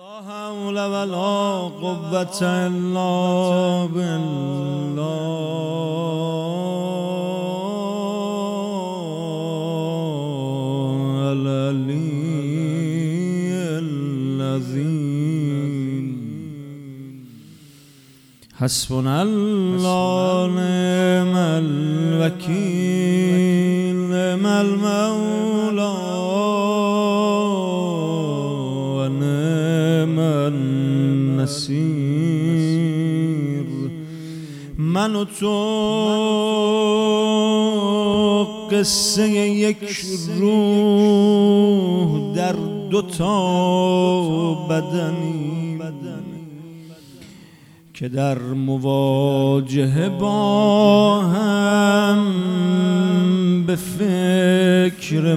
لا حول ولا قوة إلا بالله العلي العظيم. حسبنا الله نعم الوكيل نعم المولى ونعم النصير. من و تو قصه یک روح در دوتا بدنی که در مواجهه با هم به فکر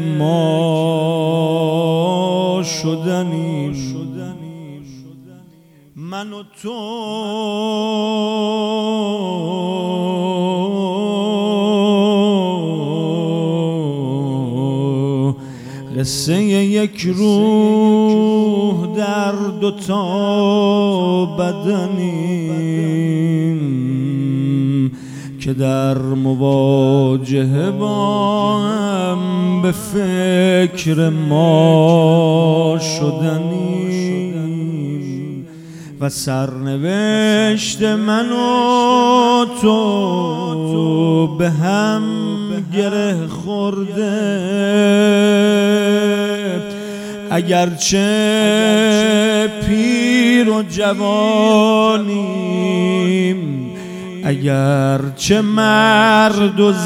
ما شدنیم. من و تو قصه یک روح در دوتا بدنیم که در مواجهه با هم به فکر ما شدنیم و سرنوشت من و تو به هم گره خورده. اگرچه پیر و جوانیم، اگرچه مرد و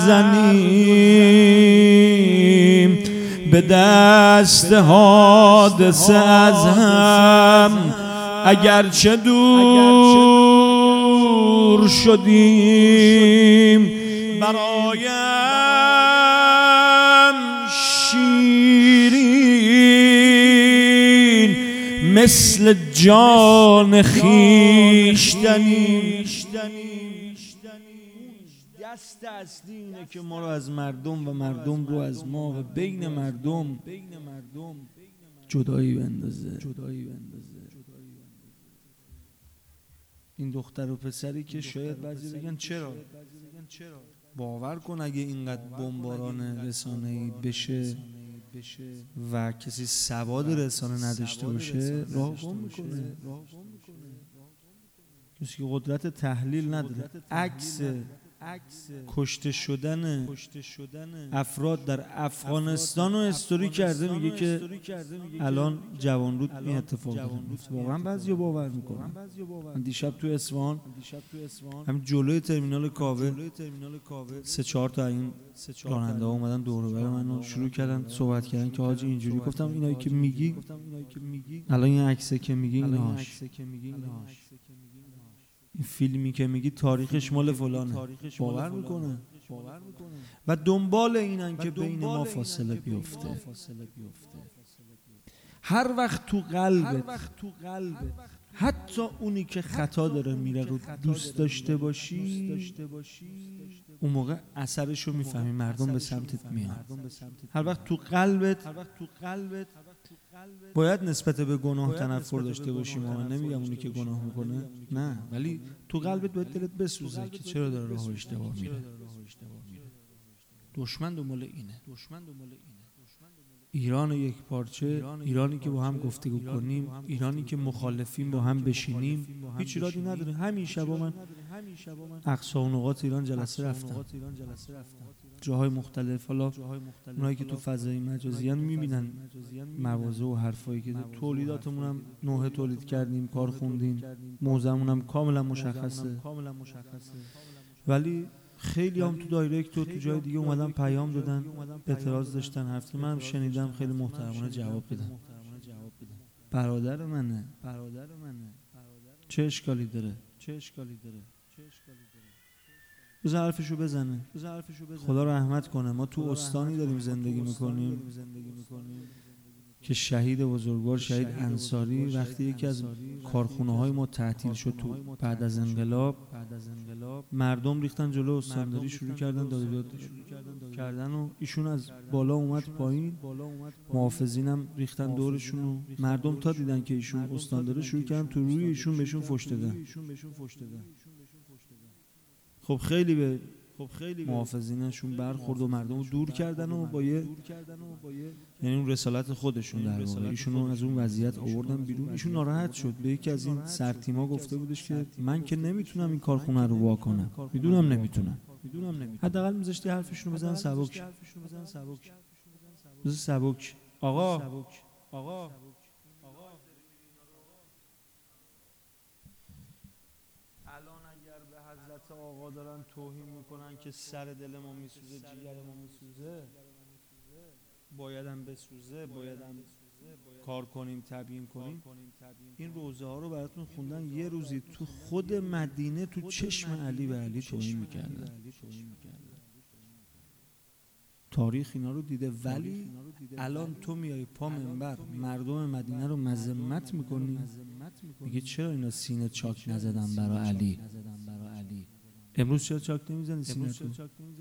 زنیم، به دست حادثه از هم اگرچه دور شدیم، برایم شیرین مثل جان خویشتنیم. دست اصلی اینه که ما رو از مردم و مردم رو از ما و بین مردم جدایی بندازه. این دختر و پسری که شاید بعضی بگن چرا؟ باور کن اگه اینقدر بمباران رسانه‌ای بشه و کسی سواد رسانه نداشته باشه راه گم میکنه. کسی که قدرت تحلیل نداره. عکس کشته شدن افراد در افغانستان رو استوری کرده، میگه که الان جوانرود این اتفاق داره. واقعا بعضیا باور میکنن. من دیشب تو اصفهان همین جلوی ترمینال کاوه 3-4 تا این راننده ها اومدن دور و بر منو شروع کردن صحبت کردن که حاجی اینجوری. گفتم اینایی که میگی الان این عکسه که میگی ایناش، این فیلمی که میگی تاریخش مال فلانه، باور میکنه و دنبال اینن که بین ما فاصله بیفته. هر وقت تو قلبت حتی اونی که خطا داره میره رو دوست داشته باشی، اون موقع اثرشو میفهمی، مردم به سمتت میان. هر وقت تو قلبت باید نسبت به گناه تنفر داشته باشیم. من نمیگم اونی که گناه میکنه نه، ولی تو قلبت باید دلت بسوزه که چرا داره راه اشتباه میره. دشمن دنبال اینه. ایران یک پارچه، ایرانی که با هم گفتگو کنیم، ایرانی که مخالفیم با هم بشینیم، هیچ ایرادی نداره. همین شبا من اقصا و نقاط ایران جلسه رفتم، جاهای مختلف. حالا اونایی که تو فضای مجازی ان میبینن مواضع و حرفایی که تولیداتمون هم نوع تولید کردیم، کار خوندیم، موضوعمون هم کاملا مشخصه. ولی خیلی هم تو دایرکت و تو جای دیگه اومدن پیام دادن، اعتراض داشتن، حرف منم شنیدم، خیلی محترمانه جواب بدن. برادر منه، چه اشکالی داره؟ بذار حرفشو بزنه. خدا رحمت کنه. ما تو استانی داریم زندگی میکنیم که شهید بزرگوار، شهید انصاری، وقتی یکی از کارخونه‌های ما تعطیل شد تو بعد از انقلاب، مردم ریختن جلو استانداری، شروع کردن داد و بیداد کردن و ایشون از بالا اومد پایین، محافظینم ریختن دورشون و مردم تا دیدن که ایشون استان داره شروع کردن تو روی ایشون بهشون فحش دادن. خب خیلی به محافظینشون برخورد و مردم رو دور کردن و با یه یعنی اون رسالت خودشون در واقع ایشونو از اون وضعیت آوردن بیرون. ایشون ناراحت شد، به یکی از این سرتیما گفته بودش که من که نمیتونم این کارخونه رو وا کنم، میدونم نمیتونم، حداقل میذاشتی حرفشون رو بزنن سبک. سبک آقا الان اگر به حضرت آقا دارن توهین میکنن که سر دل ما میسوزه، جیگر ما میسوزه، بایدم بسوزه، بایدم کار کنیم، تبیین کنیم. این روزه ها رو براتون خوندن، یه روزی تو خود مدینه تو چشم علی به علی توهین میکردن. تاریخ اینا رو دیده. ولی الان تو میای پا منبر مردم مدینه رو مذمت میکنی، میگه چرا اینا سینه چاک نزدن برای علی؟ امروز چرا چاک نمیزنی سینه تو؟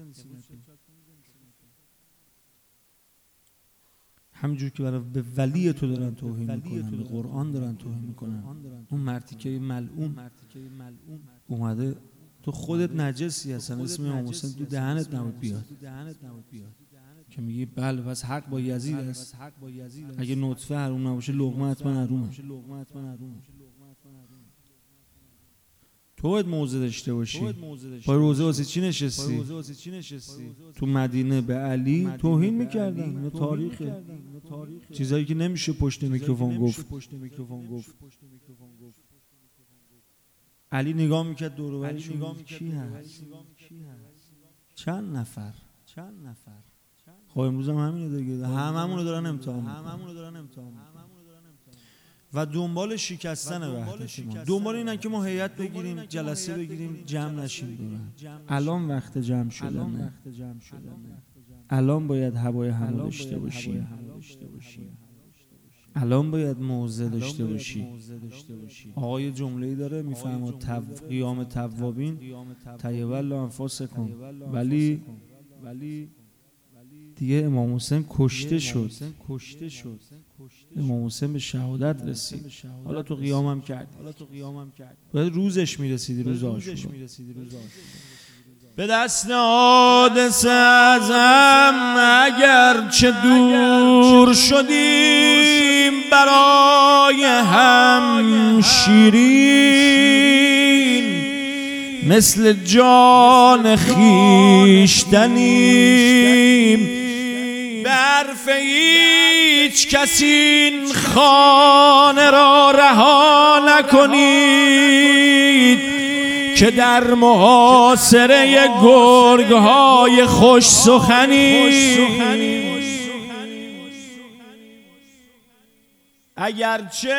همینجور که برای به ولی تو دارن توهین میکنن، به قرآن دارن توهین میکنن. اون مرتیکه ملعون اومده، تو خودت نجسی هستن، اسم امام حسین تو دهنت نبود بیاد که میگی بله پس حق با یزید است. اگه نطفه حروم نباشه لقمه حتما حرومه. تو باید موضع داشته باشی. با روزه واسه چی نشستی؟ تو مدینه به علی توهین میکردن. اینو تاریخه، چیزایی که نمیشه پشت میکروفون گفت. علی نگاه میکرد دور و برش، کی هست؟ چند نفر؟ خب امروز هم همینه دیگه، هممون رو دارن امتحان و دنبال شکستن وحدت ما، دنبال اینن که ما هیئت بگیریم، جلسه بگیریم، جمع نشیم. الان وقت جمع شدنه. الان باید هوای همه داشته باشیم. الان باید موضع داشته باشی. آقای جمله‌ای داره میفرماد قیام توابین طیب الله انفاسکم. ولی دیگه امام حسین کشته شد. امام حسین به شهادت رسید. حالا تو قیامم کردی، باید روزش میرسیدی، روز عاشورا. به دست حادثه ازم اگر چه دور شدیم، برای هم شیرین مثل جان خویشتنیم. به حرف هیچ کسی این خانه را رها نکنید که در محاصره گرگ‌های خوش سخنی. اگرچه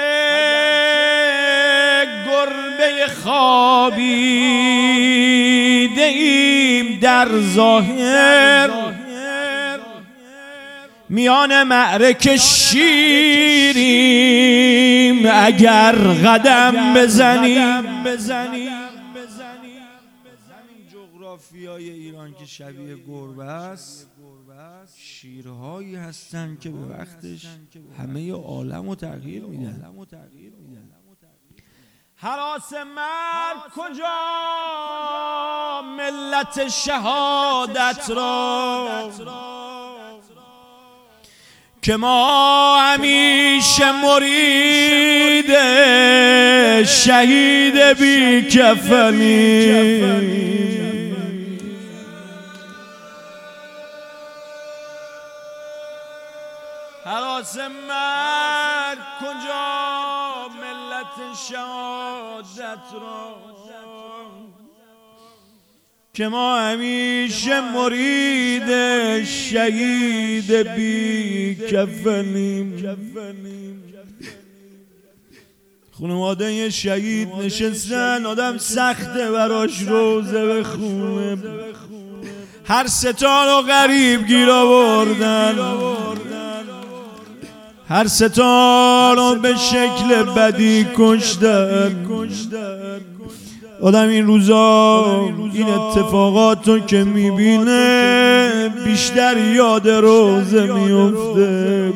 گربه خوابیده ایم در ظاهر، میان معرکه شیریم اگر قدم بزنیم. جغرافیای ایران که شبیه گربه است، شیرهایی هستن که به وقتش همه عالم رو تغییر میدن. هراس مرد کجا ملت شهادت را، که ما همیشه مرید شهید بی کفنی. هراس مرد کجا ملت شهادت را، که ما همیشه مرید شهید بی کفنیم. خانواده یه شهید نشستن، آدم سخته براش روزه بخونه. هر ستان و غریب گیر آوردن، هر ستان رو به شکل بدی کشتن. آدم این روزا این اتفاقاتو که میبینه بیشتر یاد روزه میفته.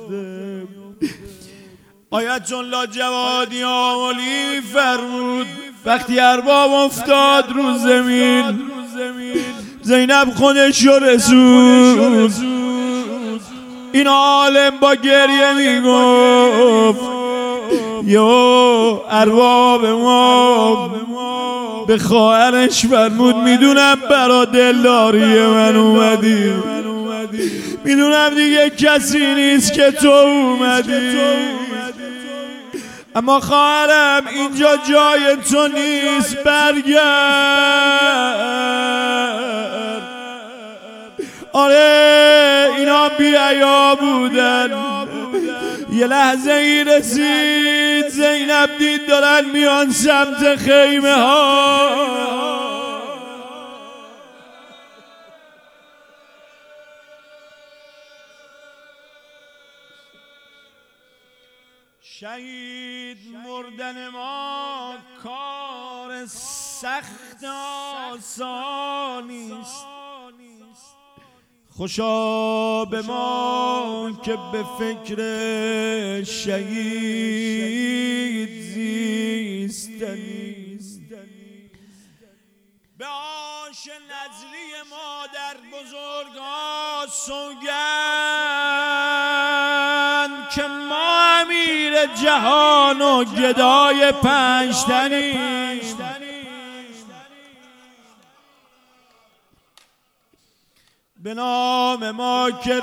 آیت الله جوادی آملی فرمود وقتی ارباب افتاد رو زمین، زینب خودش رو رسود. این عالم با گریه میگفت یا ارباب ما به خواهرش فرمود میدونم برا دلداری من اومدی، میدونم دیگه کسی نیست که تو اومدی، اما خواهرم اینجا جای تو نیست، برگرد. آره اینا بی‌حیا بودن. یه لحظه ای رسید زینب دید دارن میان سمت خیمه ها. شهید مردن ما کار سخت آسانیست، خوشا به ما که به فکر شهید زیستنیست. به آش نظری مادر بزرگا سوگند که ما امیر جهان و گدای پنجتنیم. به نام ما که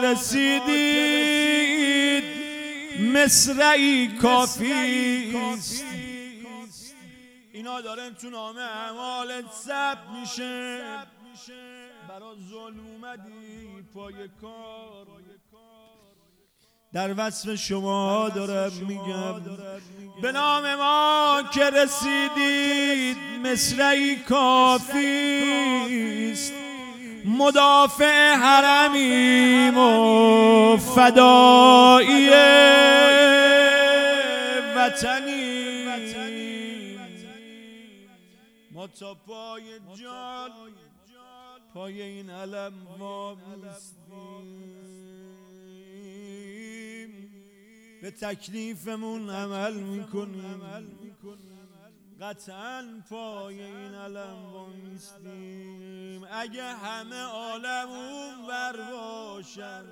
رسیدید مصرعی کافیست. اینا دارن تو نامه اعمالت ثبت میشه، برا ظلم اومدی پای کار. در وصف شما دارم میگم به نام ما که رسیدید مصرعی کافیست. مدافع حرمیم و فدایی وطنی، ما تا پای جان پای این علم وامیستیم، به تکلیفمون عمل میکنیم، قطعاً پای این علم وامیستیم. اگه همه عالم اونور باشن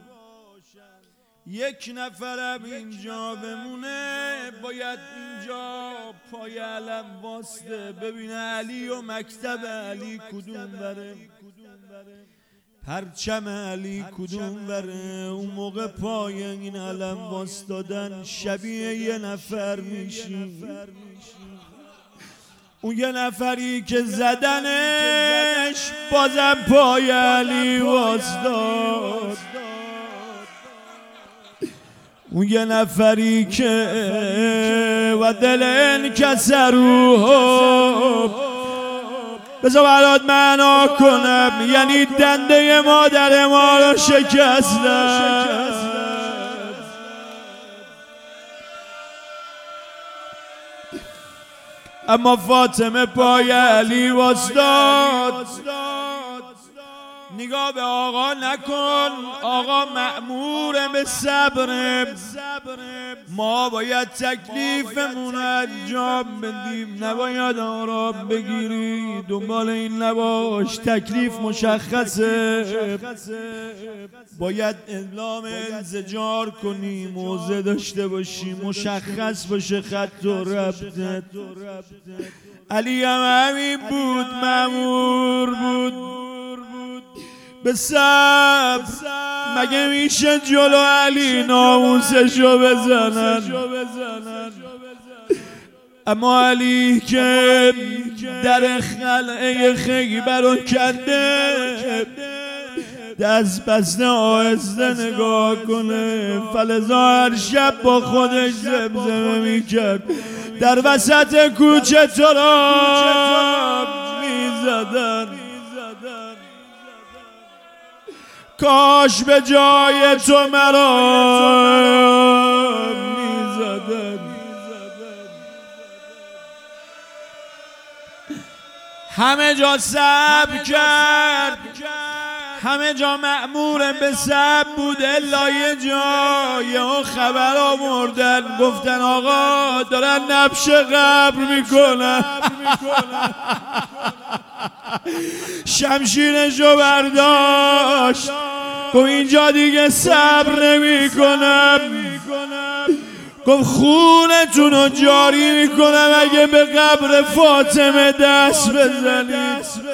یک نفرم اینجا بمونه، باید اینجا پای علم واسته ببینه علی و مکتب علی کدوم بره، پرچم علی کدوم بره. اون موقع پای این علم واستادن شبیه یه نفر میشیم. اون یه نفری که زدنش بازم پای علی واسداد، اون یه نفری که و دل انکسروه بذار برات معنا کنم، یعنی دنده مادر ما رو شکستن. اما فاطمه پای علی واسداد. نگاه به آقا نکن، آقا مأمور به صبر، ما باید تکلیفمون انجام بدیم، نباید آرام بگیری، دنبال این نباش، تکلیف مشخصه، باید اعلام انزجار کنی، موضع داشته باشی، مشخص باشه خط و ربطت. علی هم همین بود، مأمور بود به صبر. مگه میشه جلو علی ناموسشو بزنن؟ اما علی که در خلعه خیبر رو کنده، دست بسته آهسته نگاه کنه، فلزا هر شب با خودش زمزمه میکرد در وسط کوچه تو را میزدن، کاش به جای تو مرا میزدن. همه جا صبر کرد، همه جا مأمور به صبر بود الا یه جا خبر آوردن گفتن آقا دارن نبش قبر میکنن. شمشیرشو برداشت گفت اینجا دیگه صبر نمی کنم، گفت خونتونو جاری میکنم اگه به قبر فاطمه دست بزنید.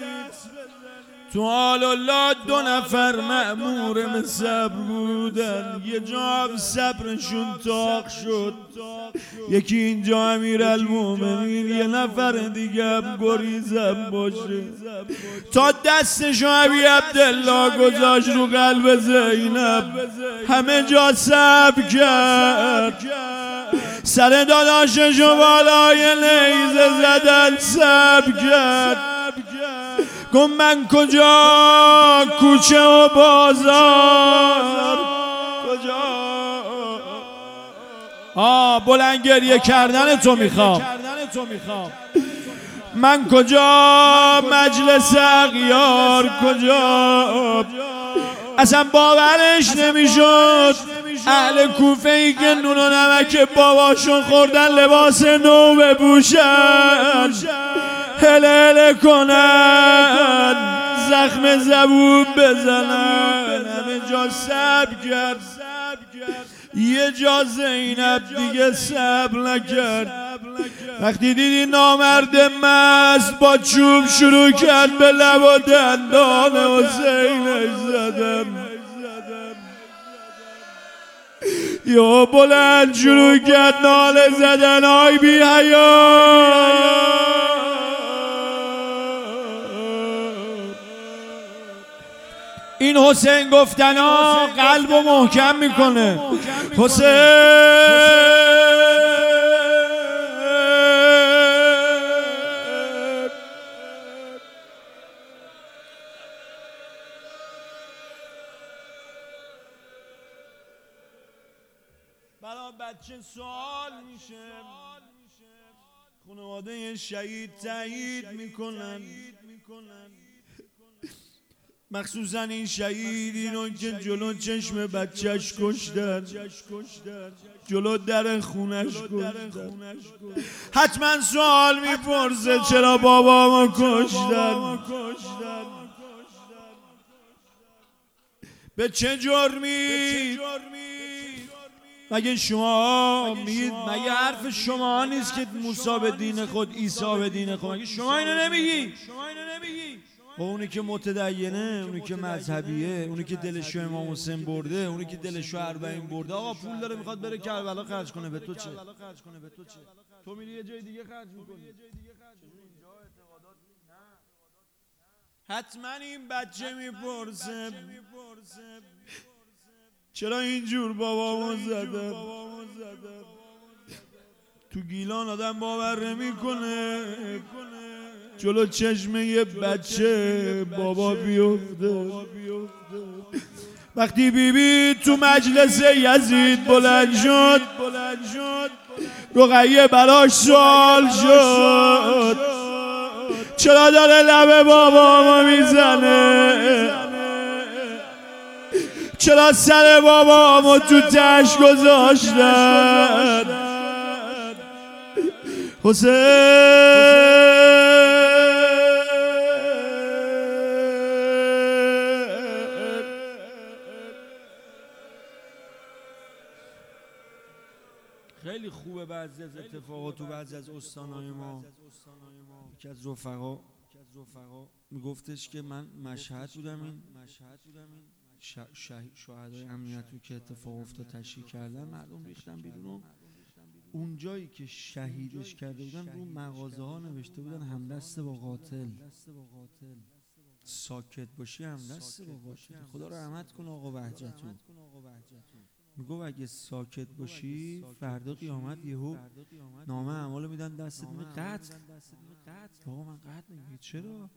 تو حال الله 2 نفر مأمور به صبر بودن، یه جا هم صبرشون تاق شد، یکی اینجا امیرالمومنین، یه نفر دیگه هم گریزم باشه تا دستشو ابی عبدالله گذاشت رو قلب زینب. همه جا صبر کرد، سر داداششو بالای نیزه زدن صبر کرد. گفت من کجا کوچه و بازار کجا بلند گریه کردن تو میخوام، من کجا مجلس اغیار کجا. اصلا باورش نمیشد اهل کوفه ای که نون و نمک باباشون خوردن لباس نو بپوشن، هله هله کنن، زخم زبون بزنن. همه جا صبر کرد، یه جا زینب دیگه صبر نکرد. وقتی دیدی نامرد مست با چوب شروع کرد به لب و دندان حسینش زدن، یا بلند شروع کرد ناله زدن آی بی حیا. این حسین گفتنا قلب و محکم میکنه. حسین برای بچه سوال میشه، خانواده شهید تایید میکنن، مخصوصا این شهید اینو که جلو چشم بچهش کشتن، جلو در خونش کشتن. حتما سوال میپرسه چرا بابامو کشتن، به چه جرمی؟ مگه شما میگید، مگه حرف شما نیست که موسی به دین خود عیسی به دین خود، مگه شما اینو نمیگی؟ و اونی که متدینه، اونی که مذهبیه، اونی که دلشو امام حسین برده، اونی که دلشو اربعین برده، آقا پول داره میخواد بره کربلا خرج کنه، به تو چه؟ تو میری یه جای دیگه خرج میکنی. حتما این بچه میپرسه چرا اینجور بابامو زدن؟ تو گیلان آدم باور نمیکنه جلو چشم یه بچه بابا بیفته. وقتی بیبی تو مجلس یزید بلند شد، رقیه براش سوال شد چرا داره لب بابامو میزنه، چرا سر بابامو تو تش گذاشتن. حسین خیلی خوبه بعضی از اتفاقات و بعضی از استانهای ما. یکی از رفقا میگفتش که من مشهد بودم، این شهدای امنیتی که اتفاق افتاد تشریح کردن، مردم ریختن بیرون. اون جایی که شهیدش کرده بودن رو مغازه ها نوشته بودن همدست با قاتل، ساکت باشی همدست با قاتل. خدا رحمت کنه آقا وحجتون. میگو اگه ساکت باشی فردا قیامت یهو نامه اعمالو میدن دستت، میگه قتل. آقا من قتل نمیگه. چرا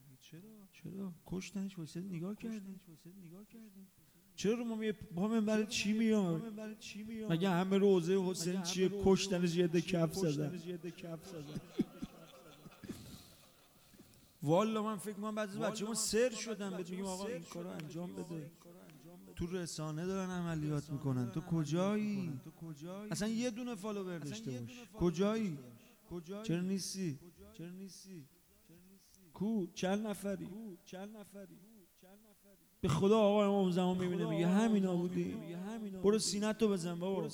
کشتنش واسه نگاه کردیم؟ چرا رو ما برای چی میاد؟ مگه همه روزه حسین چیه؟ کشتنش یه ده کف زدن. والا من فکر کنم بعضی بچه‌ها سر شدن بهت میگیم آقا این کارو انجام بده. تو رسانه دارن عملیات میکنن، تو کجایی؟ اصلا یه دونه فالوور داشته باش. کجایی؟ چرا نیستی؟ کو چند نفری؟ به خدا آقا امام زمان میبینه میگه همینا بودی. برو سینه‌تو بزن بابا.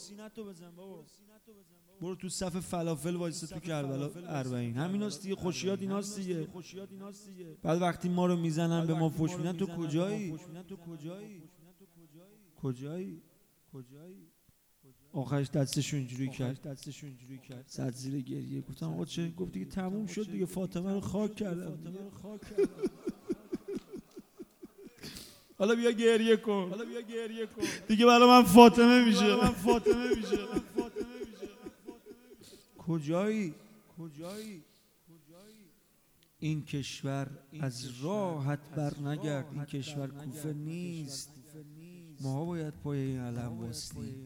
برو تو صف فلافل وایسه تو کربلا 40. همیناست دیگه، خوشیات ایناست دیگه. بعد وقتی ما رو میزنن به ما فوش میدن، تو کجایی؟ آخرش دستشو اینجوری کرد، زد زیر گریه. گفتم آقا چه؟ گفت دیگه تموم شد دیگه، فاطمه رو خاک کردم. حالا بیا گریه کن دیگه، برای من فاطمه میشه. کجایی؟ این کشور از راحت بر نگرد. این کشور کوفه نیست. ما باید پای این علم واسطیم.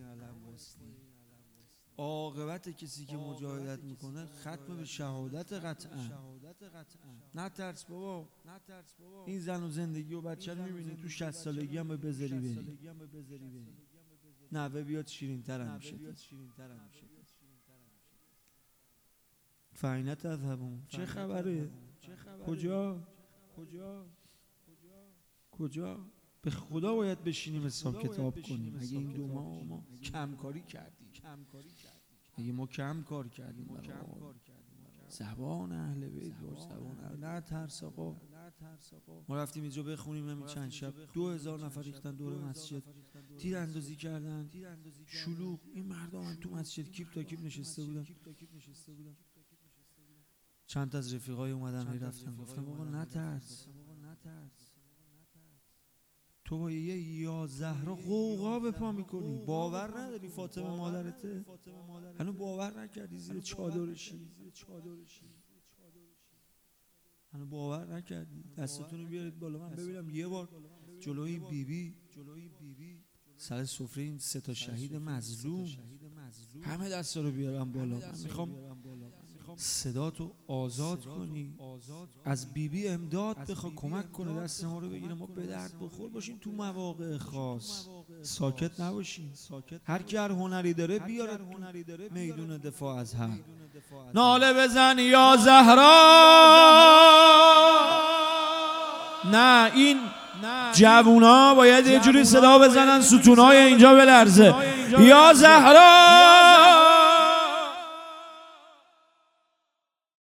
عاقبت کسی که مجاهدت میکنه ختم به شهادت قطعا. نترس بابا. این زن و زندگی و بچه رو میبینی تو 60 سالگی هم بذاری بری. نوه بیاد شیرین تر میشه. فاینه تذهبون. چه خبره؟ کجا؟ به خدا باید بشینیم حساب کتاب کنیم. اگه این 2 ماه ما کم کاری کردیم، اگه ما کم کار کردیم زبان اهل بیت با زبان اهل. نه ترس آقا. ما رفتیم اینجا بخونیم، همین چند شب 2000 نفر ریختن دور مسجد، تیر اندازی کردن، شلوغ. این مردم تو مسجد کیپ تا کیپ نشسته بودن. چند تا از رفیقای اومدن رفتن، گفتم آقا نترس. تو با یه یا زهرا غوغا به پا میکنی، باور نداری فاطمه مادرته؟ هنو باور نکردی زیر چادرشی؟ هنو باور نکردی؟ دستتون رو بیارید بالا من ببینم یه بار جلوی بیبی سر سفره این 3 تا شهید مظلوم همه دستا رو بیارم بالا. من میخوام صداتو آزاد کنی، از بیبی امداد بخوا، کمک کنه، دست ما رو بگیره، ما به درد بخور باشیم تو مواقع خاص. ساکت نباشیم. هر کی هر هنری داره بیاره میدون دفاع از حق. ناله بزن یا زهرا. نه این جوونا باید یه جوری صدا بزنن ستونای اینجا بلرزه. یا زهرا